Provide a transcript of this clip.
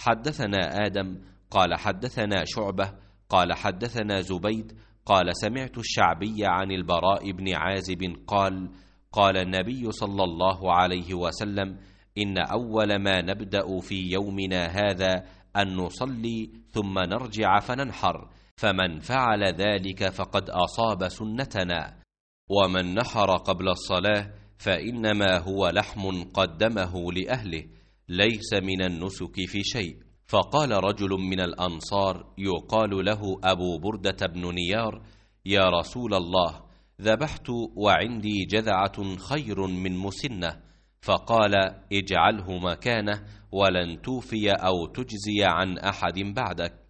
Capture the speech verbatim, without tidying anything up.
حدثنا آدم قال حدثنا شعبة قال حدثنا زبيد قال سمعت الشعبي عن البراء بن عازب قال قال النبي صلى الله عليه وسلم إن أول ما نبدأ في يومنا هذا أن نصلي ثم نرجع فننحر، فمن فعل ذلك فقد أصاب سنتنا، ومن نحر قبل الصلاة فإنما هو لحم قدمه لأهله، ليس من النسك في شيء. فقال رجل من الأنصار يقال له أبو بردة بن نيار: يا رسول الله، ذبحت وعندي جذعة خير من مسنة. فقال: اجعله مكانه ولن توفي أو تجزي عن أحد بعدك.